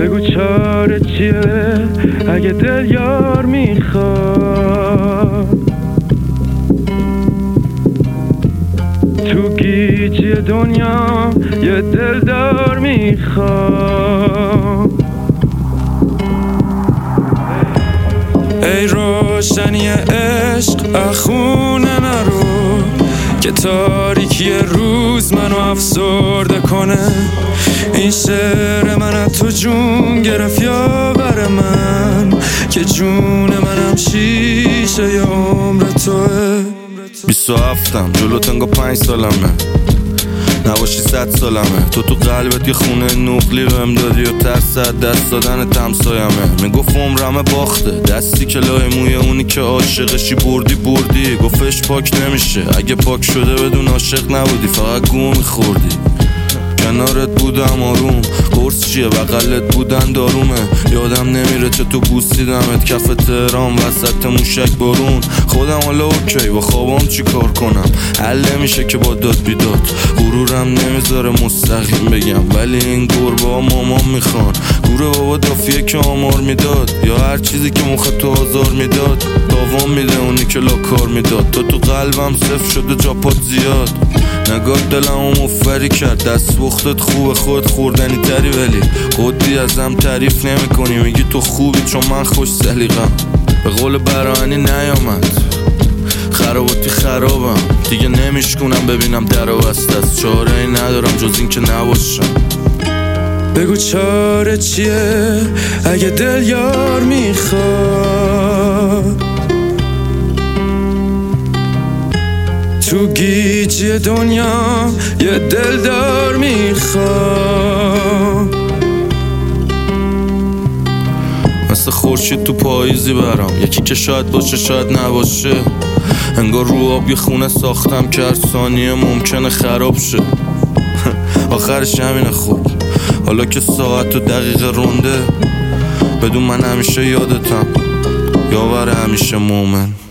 بگو چاره چیه اگه دل یار میخواد، تو گیجی دنیا یه دلدار میخواد. ای روشنی عشق اخونه نرو که تاریکی روز منو افسرده کنه. این شعر من از تو جون گرفت یا بر من که جون منم شیشه ی عمر توه. 27م جلوت انگار 5 سالمه، نباشی 100 سالمه. تو قلبت یه خونه نقلی بهم دادی و ترس دست دادن تمسایمه. میگفت عمرمه باخته دستی که لای موی اونی که عاشقشی بردی. گفتش پاک نمیشه اگه پاک شده بدون عاشق نبودی، فقط گو میخوردی. کنارت بودم آروم، قرص چیه بغلت بودن دارومه. یادم نمیره چه تو بوسیدمت کف تهران وسط موشک بارون. خودم حالا اوکی با خوابام چی کار کنم، حل نمیشه که با داد بیداد. غرورم نمیذاره مستقیم بگم ولی این گربه ها مامان میخوان. گوره بابا دافیه که آمار میداد یا هر چیزی که مخ تو آزار میداد. داوام میده اونی که لاکار میداد. تو قلبم صفر شده جاپات زیاد. نگاه دلمو مفری کرد، دست بختت خوبه خود خوردنی تری ولی خودی ازم تعریف نمی کنی. میگی تو خوبی چون من خوش سلیقم. به قول برانی نیامد خراباتی خرابم دیگه نمیشکنم ببینم در و بست است. چاره ای ندارم جز این که نباشم. بگو چاره چیه اگه دل یار میخواد، تو گیجی دنیا یه دلدار میخواد. مثل خورشید تو پاییزی برام، یکی که شاید باشه شاید نباشه. انگار رو آب یه خونه ساختم که هر ثانیه ممکنه خراب شه. آخرش همینه خوب حالا که ساعت و دقیقه رونده. بدون من همیشه یادتم یاور همیشه مومن.